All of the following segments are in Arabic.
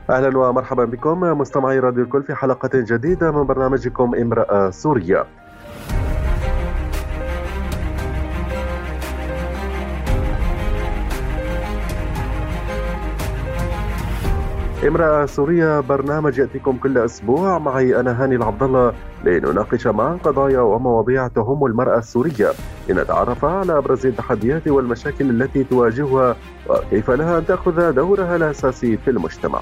أهلا ومرحبا بكم مستمعي راديو الكل في حلقة جديدة من برنامجكم امرأة سورية. امرأة سورية برنامج يأتيكم كل أسبوع معي أنا هاني العبد الله لنناقش معا قضايا ومواضيع تهم المرأة السورية، لنتعرف على أبرز التحديات والمشاكل التي تواجهها وكيف لها أن تأخذ دورها الأساسي في المجتمع.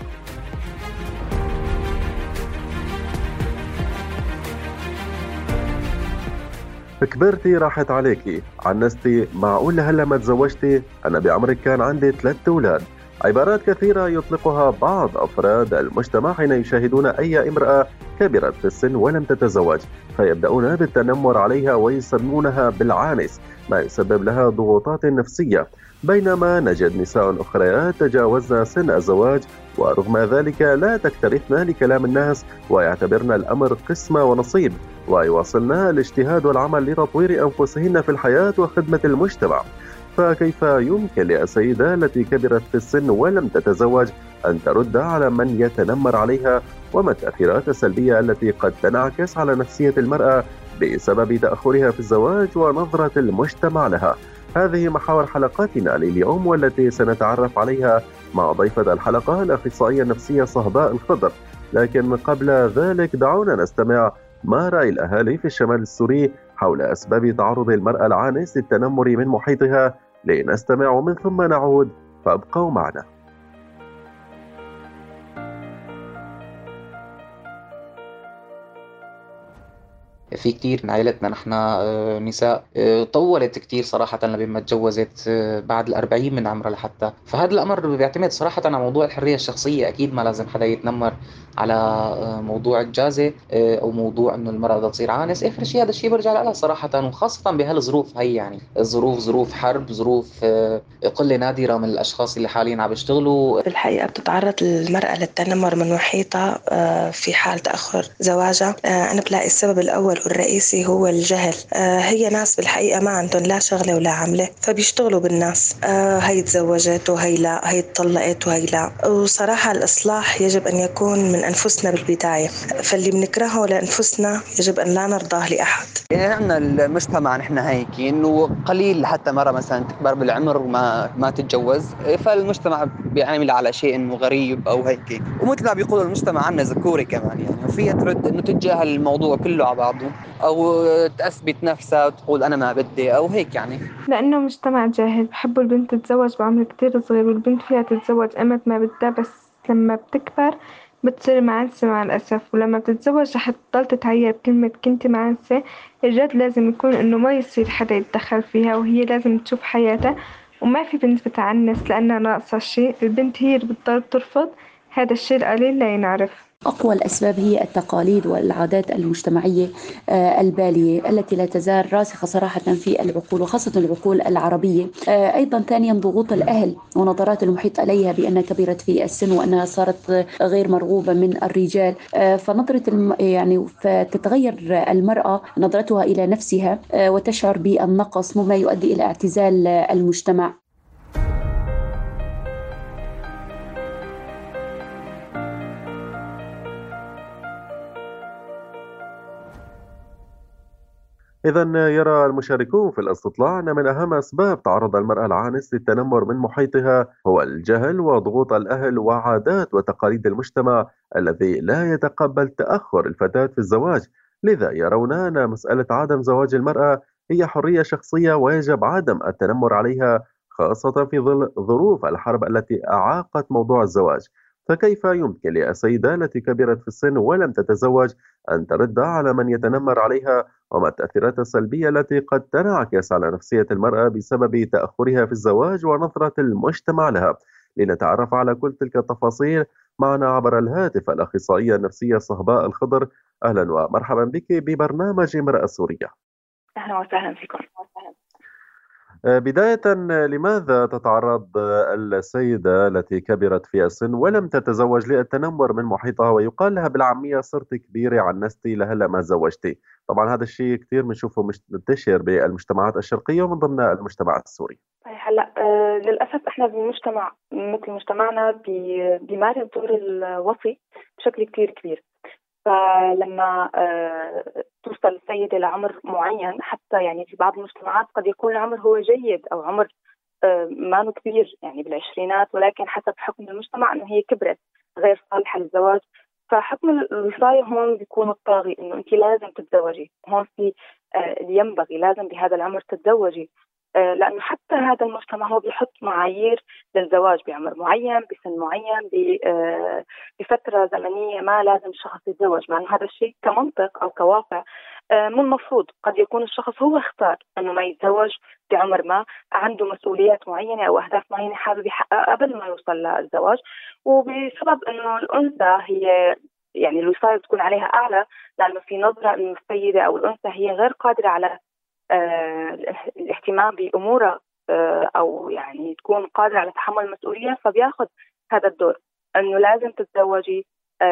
كبرتي راحت عليكي، عنستي، معقول هلا ما تزوجتي، أنا بعمرك كان عندي 3 أولاد. عبارات كثيرة يطلقها بعض أفراد المجتمع حين يشاهدون أي امرأة كبرت في السن ولم تتزوج، فيبدأون بالتنمر عليها ويسمونها بالعانس، ما يسبب لها ضغوطات نفسية. بينما نجد نساء أخريات تجاوزن سن الزواج ورغم ذلك لا تكترثن لكلام الناس ويعتبرن الأمر قسمة ونصيب، ويواصلن الاجتهاد والعمل لتطوير أنفسهن في الحياة وخدمة المجتمع. فكيف يمكن للسيدة التي كبرت في السن ولم تتزوج أن ترد على من يتنمر عليها؟ وما التأثيرات السلبية التي قد تنعكس على نفسية المرأة بسبب تأخرها في الزواج ونظرة المجتمع لها؟ هذه محاور حلقاتنا لليوم والتي سنتعرف عليها مع ضيفة الحلقة الأخصائية النفسية صهباء الخضر. لكن قبل ذلك دعونا نستمع ما رأي الأهالي في الشمال السوري حول أسباب تعرض المرأة العانس للتنمر من محيطها. لنستمع ومن ثم نعود، فابقوا معنا. في كتير من عائلتنا نحن نساء طولت كتير صراحة لما تجوزت بعد ال40 من عمرها لحتى. فهذا الأمر بيعتمد صراحة على موضوع الحرية الشخصية. أكيد ما لازم حدا يتنمر على موضوع الجازة أو موضوع إنه المرأة بدها تصير عانس. آخر شيء هذا الشيء برجع لها صراحة، وخاصة بهالظروف هي. يعني الظروف ظروف حرب، ظروف قلة نادرة من الأشخاص اللي حاليا عم يشتغلوا. في الحقيقة بتتعرض المرأة للتنمر من محيطها في حال تأخر زواجها. أنا بلاقي السبب الأول والرئيسي هو الجهل. هي ناس بالحقيقة ما عندهم لا شغلة ولا عملة، فبيشتغلوا بالناس. هي تزوجت وهي لا، هي اتطلقت وهي لا. وصراحة الإصلاح يجب أن يكون من أنفسنا بالبداية، فاللي بنكرهه لأنفسنا يجب أن لا نرضاه لأحد. يعني عندنا المجتمع نحن هيك انه قليل حتى مرة مثلا تكبر بالعمر ما تتجوز، فالمجتمع بيعامل على شيء انه غريب او هيك. ومثل ما بيقولوا المجتمع عنا ذكوري كمان، يعني وفيها ترد انه تتجاهل الموضوع كله على بعضه او تثبت نفسها وتقول انا ما بدي او هيك يعني. لأنه مجتمع جاهل، بحبوا البنت تتزوج بعمر كتير صغير، والبنت فيها تتزوج أمت ما بدها، بس لما بتكبر بتصير معنسة مع الأسف. ولما بتتزوج رح تضل تتعير بكلمة كنتي معنسة. الجد لازم يكون إنه ما يصير حدا يتدخل فيها، وهي لازم تشوف حياتها، وما في بنت بتعنس لأنها ناقصة شي. البنت هي اللي بتضل ترفض، هذا الشي القليل لا ينعرف. أقوى الأسباب هي التقاليد والعادات المجتمعية البالية التي لا تزال راسخة صراحة في العقول وخاصة العقول العربية. أيضا ثانيا ضغوط الأهل ونظرات المحيط عليها بأنها كبرت في السن وأنها صارت غير مرغوبة من الرجال. فنظرة يعني فتتغير المرأة نظرتها إلى نفسها وتشعر بالنقص مما يؤدي إلى اعتزال المجتمع. إذا يرى المشاركون في الاستطلاع أن من أهم أسباب تعرض المرأة العانس للتنمر من محيطها هو الجهل وضغوط الأهل وعادات وتقاليد المجتمع الذي لا يتقبل تأخر الفتاة في الزواج. لذا يرون أن مسألة عدم زواج المرأة هي حرية شخصية ويجب عدم التنمر عليها، خاصة في ظل ظروف الحرب التي أعاقت موضوع الزواج. فكيف يمكن للسيدة التي كبرت في السن ولم تتزوج أن ترد على من يتنمر عليها؟ وما التأثيرات السلبية التي قد تنعكس على نفسية المرأة بسبب تأخرها في الزواج ونظرة المجتمع لها؟ لنتعرف على كل تلك التفاصيل معنا عبر الهاتف الأخصائية النفسية صهباء الخضر. أهلا ومرحبا بك ببرنامج امرأة سورية. أهلا وسهلا فيكم. بداية، لماذا تتعرض السيدة التي كبرت في السن ولم تتزوج للتنمر من محيطها ويقال لها بالعامية صرت كبيرة عنستي لهلا ما تزوجتي؟ طبعا هذا الشيء كثير بنشوفه منتشر بالمجتمعات الشرقية ومن ضمن المجتمع السوري. هلا للأسف احنا بمجتمع مثل مجتمعنا بيمارس دور الوصي بشكل كتير كبير. فلما توصل السيدة لعمر معين، حتى يعني في بعض المجتمعات قد يكون العمر هو جيد أو عمر ما كبير يعني بالعشرينات، ولكن حسب حكم المجتمع انه هي كبرت غير صالحة للزواج، فحكم الوصاية هون بيكون الطاغي انه انت لازم تتزوجي. هون في ينبغي لازم بهذا العمر تتزوجي، لأنه حتى هذا المجتمع هو بيحط معايير للزواج بعمر معين، بسن معين، بفترة زمنية ما لازم الشخص يتزوج، مع أنه هذا الشيء كمنطق أو كواقع من المفروض قد يكون الشخص هو اختار أنه ما يتزوج بعمر ما، عنده مسؤوليات معينة أو أهداف معينة حابب يحققها قبل ما يوصل للزواج، وبسبب أنه الأنثى هي يعني الوصاية بتكون عليها أعلى، لأنه في نظرة أنه السيدة أو الأنثى هي غير قادرة على الاهتمام بأمورها أو يعني تكون قادرة على تحمل المسؤولية، فبياخذ هذا الدور أنه لازم تتزوجي.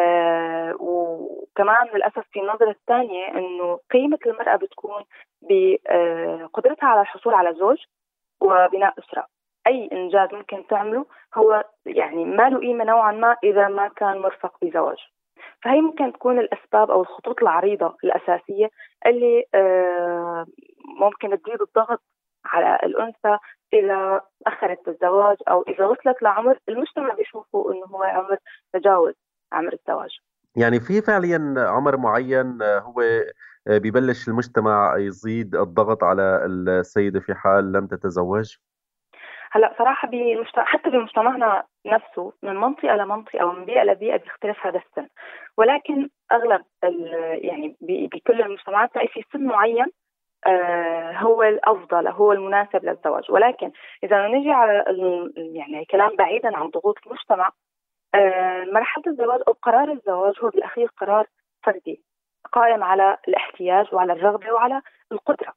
وكمان للأسف في النظرة الثانية أنه قيمة المرأة بتكون بقدرتها على الحصول على زوج وبناء أسرة. أي إنجاز ممكن تعمله هو يعني ما له قيمة نوعا ما إذا ما كان مرفق بزواج. فهي ممكن تكون الأسباب أو الخطوط العريضة الأساسية اللي ممكن تزيد الضغط على الأنثى إذا أخرت الزواج أو إذا وصلت لعمر المجتمع بيشوفه إنه هو عمر تجاوز عمر الزواج. يعني في فعليا عمر معين هو ببلش المجتمع يزيد الضغط على السيدة في حال لم تتزوج؟ هلا صراحة حتى بمجتمعنا نفسه من منطقة لمنطقة أو من بيئة لبيئة بيختلف هذا السن، ولكن أغلب يعني بكل المجتمعات تلاقي في سن معين هو الأفضل هو المناسب للزواج. ولكن إذا نجي على يعني كلام بعيدا عن ضغوط المجتمع، مرحلة الزواج أو قرار الزواج هو بالأخير قرار فردي قائم على الاحتياج وعلى الرغبة وعلى القدرة.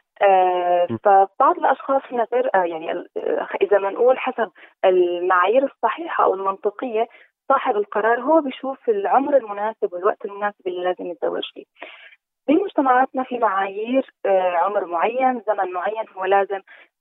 فبعض الأشخاص هنا غير يعني إذا ما نقول حسب المعايير الصحيحة أو المنطقية، صاحب القرار هو بيشوف العمر المناسب والوقت المناسب اللي لازم يتزوج فيه. في مجتمعاتنا في معايير عمر معين، زمن معين هو لازم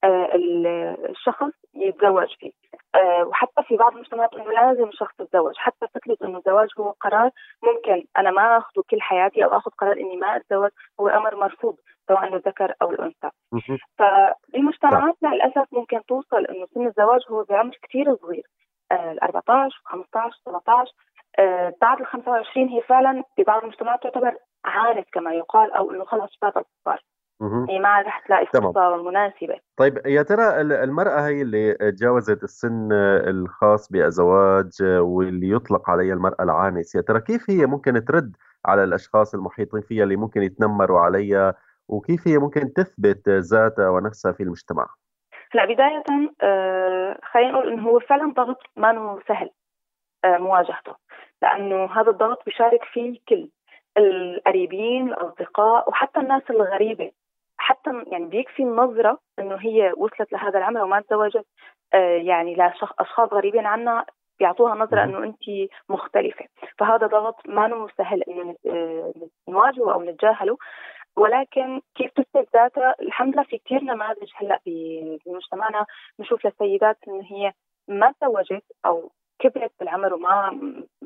الشخص يتزوج فيه، وحتى في بعض المجتمعات انه لازم الشخص يتزوج. حتى فكرة انه الزواج هو قرار ممكن انا ما اخذه كل حياتي او اخذ قرار اني ما اتزوج، هو امر مرفوض سواء الذكر او الانثى. ففي مجتمعاتنا للاسف ممكن توصل انه سن الزواج هو بعمر كثير صغير، 14 15 17. بعد ال 25 هي فعلا في بعض المجتمعات تعتبر عانس كما يقال، او انه خلص شباب الكبار، هي ما رح تلاقي فرصه مناسبه. طيب يا ترى المرأة هي اللي تجاوزت السن الخاص بالزواج واللي يطلق عليها المرأة العانس، يا ترى كيف هي ممكن ترد على الأشخاص المحيطين فيها اللي ممكن يتنمروا عليها، وكيف هي ممكن تثبت ذاتها ونفسها في المجتمع؟ هلا بداية خلينا نقول إنه هو فعلا ضغط ما هو سهل مواجهته، لأنه هذا الضغط بيشارك فيه كل القريبين الأصدقاء وحتى الناس الغريبة. حتى يعني بيكفي النظرة إنه هي وصلت لهذا العمر وما تزوجت، يعني لأشخاص غريبين عنا بيعطوها نظرة إنه أنت مختلفة. فهذا ضغط ما هو سهل إنه نواجهه أو نتجاهله. ولكن كيف تثبت ذاتها؟ الحمد لله في كثير نماذج هلا بمجتمعنا نشوف للسيدات إن هي ما تزوجت أو كبرت بالعمر وما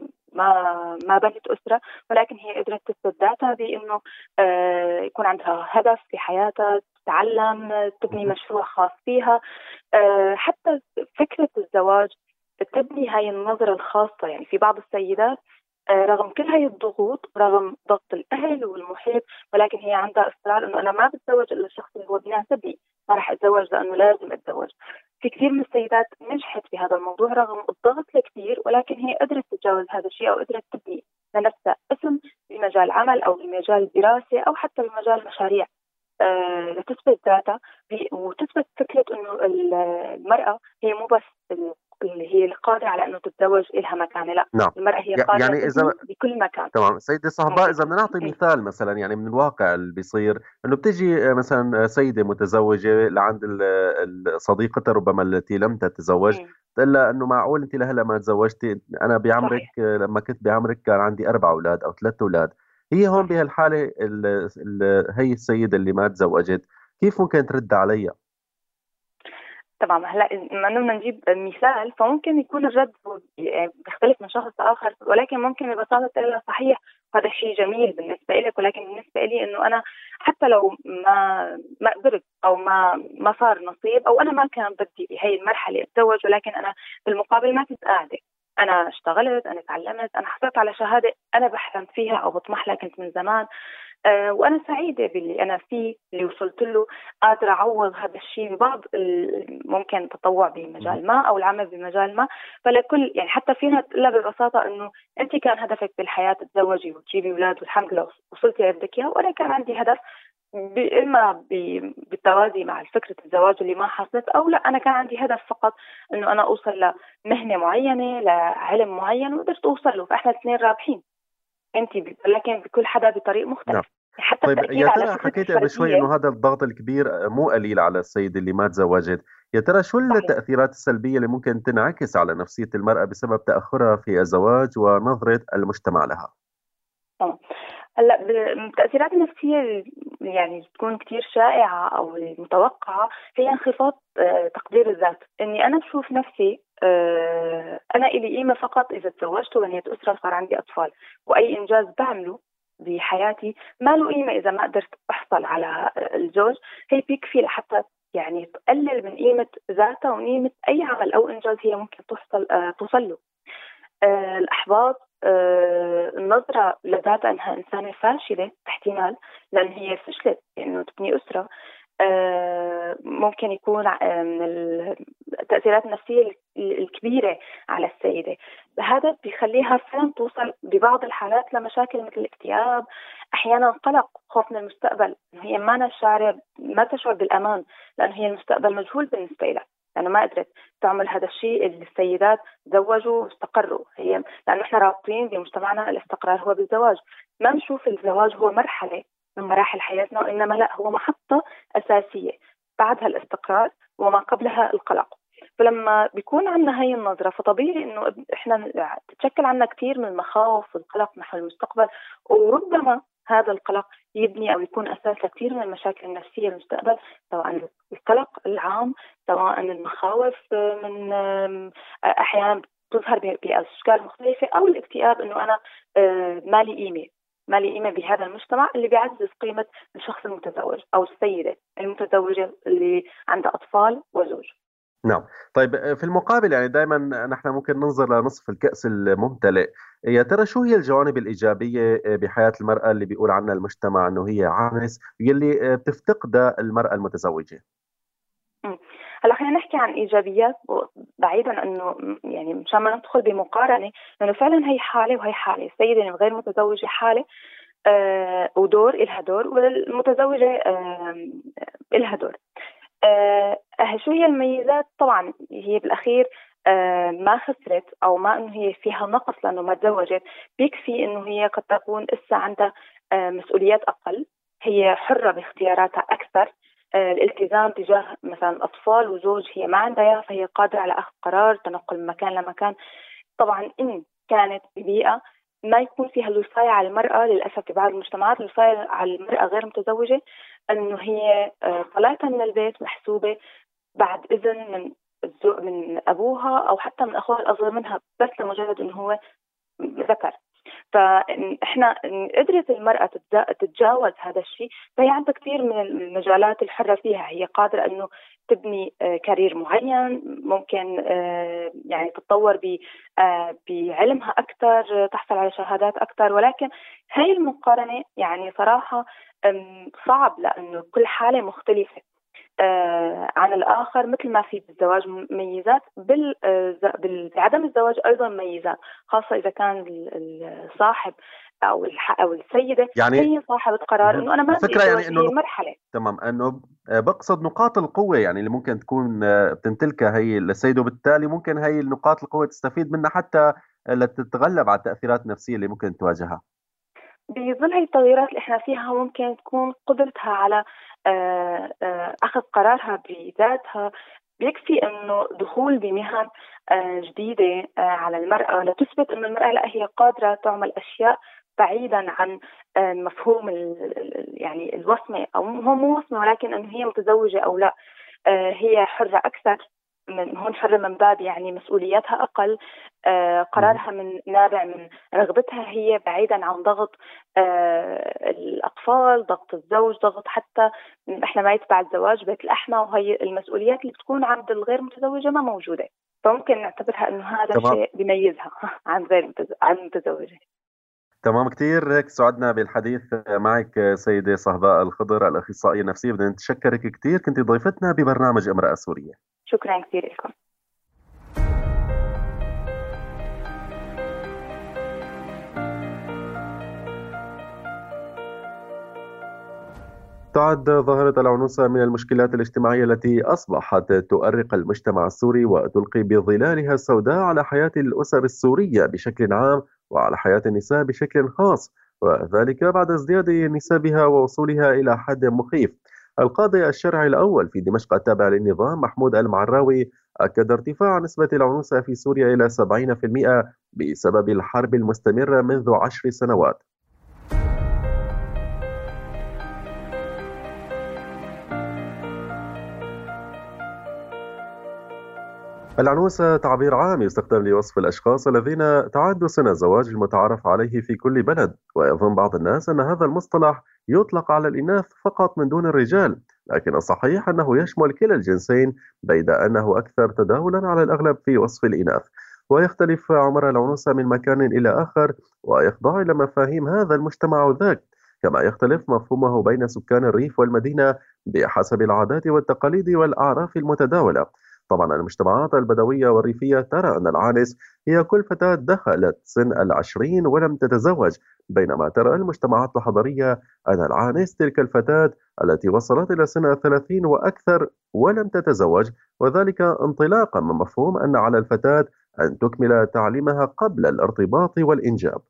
ما بنت أسرة، ولكن هي قدرت تثبت ذاتها بإنه يكون عندها هدف في حياتها، تتعلم، تبني مشروع خاص فيها. حتى فكرة الزواج تبني هاي النظرة الخاصة. يعني في بعض السيدات رغم كل هاي الضغوط، رغم ضغط الأهل والمحيط، ولكن هي عندها إصرار إنه أنا ما بتزوج إلا الشخص اللي هو بيناسبني، ما راح أتزوج لأنه لازم أتزوج. في كثير من السيدات نجحت في هذا الموضوع رغم الضغط الكثير، ولكن هي قدرت تتجاوز هذا الشيء أو قدرت تبني لنفسها اسم بمجال عمل أو بمجال الدراسة أو حتى بمجال مشاريع لتثبت ذاتها وتثبت فكرة إنه المرأة هي مو بس اللي هي القادرة على أنه تتزوج إلها مكانة، لا. نعم. المرأة هي قادرة يعني إذا بكل مكان. تمام سيدي صهباء، إذا بدنا نعطي مثال مثلا يعني من الواقع اللي بيصير، إنه بتجي مثلا سيدة متزوجة لعند صديقتها ربما التي لم تتزوج، تقول لها إنه معقول أنت لهلا ما تزوجتي؟ أنا بعمرك لما كنت بعمرك كان عندي 4 أولاد أو 3 أولاد. هي هون بهالحالة هي السيدة اللي ما تزوجت كيف ممكن ترد عليها؟ تمام. هلا بما انه بدنا نجيب مثال، فممكن يكون الرد يعني بيختلف من شخص لاخر، ولكن ممكن ببساطه تقول له صحيح هذا شيء جميل بالنسبه لك، ولكن بالنسبه لي انه انا حتى لو ما قدرت او ما صار نصيب، او انا ما كان بدي بهي المرحله اتزوج، ولكن انا بالمقابل ما كنت قاعده، انا اشتغلت، انا تعلمت، انا حصلت على شهاده انا بحلم فيها او بطمح لها كنت من زمان، وأنا سعيدة باللي أنا فيه، اللي وصلت له، قادرة أعوض هذا الشيء ببعض ممكن تطوع بمجال ما أو العمل بمجال ما. فلكل يعني حتى فينا تقولها ببساطة إنه أنت كان هدفك بالحياة تتزوجي وتجيبي أولاد والحمد لله وصلتي اللي بدك إياه، وأنا كان عندي هدف إما بالتوازي مع فكرة الزواج اللي ما حصلت، أو لا أنا كان عندي هدف فقط إنه أنا أوصل لمهنة معينة، لعلم معين وقدرت أوصل له، فإحنا الاثنين رابحين. انت لكن بكل حدا بطريق مختلف. نعم. حتى طيب التأكيد يا على ترى فكرة حكيت قبل شوي الفردية. انه هذا الضغط الكبير مو قليل على السيدة اللي ما تزوجت، يا ترى شو صحيح. التأثيرات السلبية اللي ممكن تنعكس على نفسية المرأة بسبب تأخرها في الزواج ونظرة المجتمع لها؟ طبعا. هلا التأثيرات النفسية يعني تكون كتير شائعة أو المتوقعة هي انخفاض تقدير الذات، إني أنا بشوف نفسي أنا إلي قيمة فقط إذا تزوجت وبنيت أسرة وصار عندي أطفال، وأي إنجاز بعمله بحياتي ما له قيمة إذا ما قدرت أحصل على الزوج. هي بيكفي لحتى يعني تقلل من قيمة ذاتها وقيمة أي عمل أو إنجاز هي ممكن توصل له. الإحباط، النظرة لذاتها أنها إنسانة فاشلة احتمال لأن هي فشلت إنه تبني أسرة، ممكن يكون من التأثيرات النفسية الكبيرة على السيدة. هذا بيخليها فعلا توصل ببعض الحالات لمشاكل مثل الاكتئاب، أحيانا قلق، خوف من المستقبل، هي ما تشعر بالأمان لأن هي المستقبل مجهول بالنسبة لها، لأنه ما قدرت تعمل هذا الشيء اللي السيدات تزوجوا واستقروا. هي لأنه إحنا رابطين بمجتمعنا الاستقرار هو بالزواج، ما نشوف الزواج هو مرحلة من مراحل حياتنا، وإنما لا، هو محطة أساسية بعدها الاستقرار وما قبلها القلق. فلما بيكون عندنا هاي النظرة فطبيعي إنه إحنا تتشكل عنا كثير من المخاوف والقلق نحو المستقبل، وربما هذا القلق يبني أو يكون أساس لكثير من المشاكل النفسية المستقبل، سواء القلق العام، سواء المخاوف من أحيانا تظهر بأشكال مختلفة، أو الاكتئاب إنه أنا مالي قيمة بهذا المجتمع اللي بيعزز قيمة الشخص المتزوج أو السيدة المتزوجة اللي عندها أطفال وزوج. نعم. طيب في المقابل يعني دائما نحن ممكن ننظر لنصف الكأس الممتلئ، يا ترى شو هي الجوانب الإيجابية بحياة المرأة اللي بيقول عنها المجتمع أنه هي عانس يلي بتفتقدها المرأة المتزوجة؟ هلا خلينا نحكي عن ايجابيات بعيدا انه يعني مشان ما ندخل بمقارنه، لانه فعلا هي حاله وهي حاله، السيده الغير متزوجه حاله ودور إلها دور، والمتزوجه إلها دور. شو هي الميزات؟ طبعا هي بالاخير ما خسرت او ما انه هي فيها نقص لانه ما تزوجت، بيكفي انه هي قد تكون لسه عندها مسؤوليات اقل، هي حره باختياراتها اكثر، الالتزام تجاه مثلا أطفال وزوج هي ما عندها إياه، فهي قادرة على أخذ قرار تنقل من مكان لمكان. طبعا إن كانت ببيئة ما يكون فيها الوصاية على المرأة، للأسف في بعض المجتمعات الوصاية على المرأة غير متزوجة أنه هي طلعتها من البيت محسوبة بعد إذن من أبوها أو حتى من أخوها الأصغر منها، بس لمجرد أنه هو ذكر. فإحنا قدرت المرأة تتجاوز هذا الشيء، فهي عندها كثير من المجالات الحرة فيها، هي قادرة أنه تبني كارير معين، ممكن يعني تتطور بعلمها أكثر، تحصل على شهادات أكثر. ولكن هاي المقارنة يعني صراحة صعب، لأنه كل حالة مختلفة عن الآخر، مثل ما في بالزواج ميزات بعدم الزواج أيضا ميزات، خاصة إذا كان الصاحب أو السيدة يعني هي صاحبة قرار إنه أنا ما بدي الفكرة يعني أتزوج إنه هي المرحلة. تمام، انه بقصد نقاط القوة يعني اللي ممكن تكون بتمتلكها هي السيدة، وبالتالي ممكن هي النقاط القوة تستفيد منها حتى لتتغلب على التأثيرات النفسية اللي ممكن تواجهها. بظل هي التغييرات اللي احنا فيها ممكن تكون قدرتها على أخذ قرارها بذاتها. بيكفي انه دخول بمهن جديدة على المرأة لتثبت انه المرأة لا، هي قادرة تعمل اشياء بعيدا عن مفهوم يعني الوصمة، او هو مو وصمة ولكن انه هي متزوجة او لا. هي حرة أكثر، من هون حرة من باب يعني مسؤولياتها أقل، قرارها من نابع من رغبتها هي، بعيدا عن ضغط الأطفال، ضغط الزوج، ضغط حتى إحنا ما يتبع الزواج بيت الأحمى، وهي المسؤوليات اللي بتكون عند الغير متزوجة ما موجودة. فممكن نعتبرها إنه هذا الشيء بيميزها عن المتزوجة. تمام كتير. هيك سعدنا بالحديث معك سيدة صهباء الخضر، الأخصائية النفسية. بدنا نتشكرك كتير، كنت ضيفتنا ببرنامج امرأة سورية. شكرا كثير لكم. تعد ظاهرة العنوسة من المشكلات الاجتماعية التي أصبحت تؤرق المجتمع السوري وتلقي بظلالها السوداء على حياة الأسر السورية بشكل عام وعلى حياة النساء بشكل خاص، وذلك بعد ازدياد نسبها ووصولها إلى حد مخيف. القاضي الشرعي الأول في دمشق التابع للنظام محمود المعراوي أكد ارتفاع نسبة العنوسة في سوريا إلى 70% بسبب الحرب المستمرة منذ 10 سنوات. العنوسة تعبير عام يستخدم لوصف الأشخاص الذين تعدوا سن الزواج المتعارف عليه في كل بلد، ويظن بعض الناس أن هذا المصطلح يطلق على الإناث فقط من دون الرجال، لكن الصحيح أنه يشمل كلا الجنسين، بيد أنه أكثر تداولا على الأغلب في وصف الإناث. ويختلف عمر العنوسة من مكان إلى آخر، ويخضع إلى مفاهيم هذا المجتمع ذاك، كما يختلف مفهومه بين سكان الريف والمدينة بحسب العادات والتقاليد والأعراف المتداولة. طبعا المجتمعات البدوية والريفية ترى أن العانس هي كل فتاة دخلت سن 20 ولم تتزوج، بينما ترى المجتمعات الحضرية أن العانس تلك الفتاة التي وصلت إلى سن 30 وأكثر ولم تتزوج، وذلك انطلاقا من مفهوم أن على الفتاة أن تكمل تعليمها قبل الارتباط والإنجاب.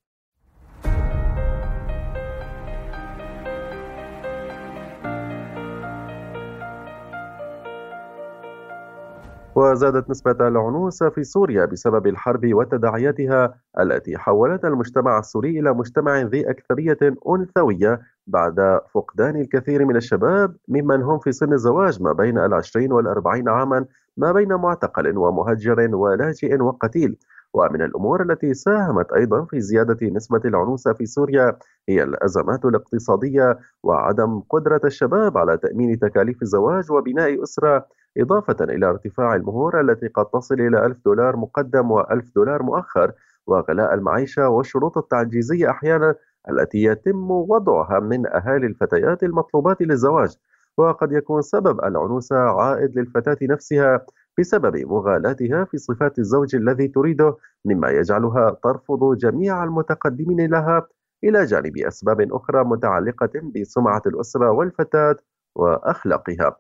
وزادت نسبة العنوسة في سوريا بسبب الحرب وتداعياتها التي حولت المجتمع السوري إلى مجتمع ذي أكثرية أنثوية بعد فقدان الكثير من الشباب ممن هم في سن الزواج ما بين 20 و40 عاما، ما بين معتقل ومهجر ولاجئ وقتيل. ومن الأمور التي ساهمت أيضا في زيادة نسبة العنوسة في سوريا هي الأزمات الاقتصادية وعدم قدرة الشباب على تأمين تكاليف الزواج وبناء أسرة، إضافة إلى ارتفاع المهور التي قد تصل إلى $1000 مقدم و$1000 مؤخر، وغلاء المعيشة والشروط التعجيزية أحيانا التي يتم وضعها من أهالي الفتيات المطلوبات للزواج. وقد يكون سبب العنوسة عائد للفتاة نفسها بسبب مغالاتها في صفات الزوج الذي تريده، مما يجعلها ترفض جميع المتقدمين لها، إلى جانب أسباب أخرى متعلقة بسمعة الأسرة والفتاة وأخلاقها.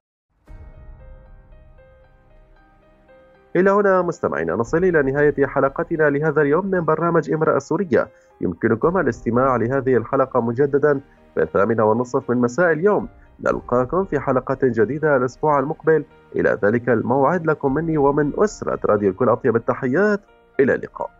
إلى هنا مستمعينا نصل إلى نهاية حلقتنا لهذا اليوم من برنامج امرأة سورية. يمكنكم الاستماع لهذه الحلقة مجددا في 8:30 من مساء اليوم. نلقاكم في حلقة جديدة الأسبوع المقبل. إلى ذلك الموعد لكم مني ومن أسرة راديو الكل أطيب التحيات، إلى اللقاء.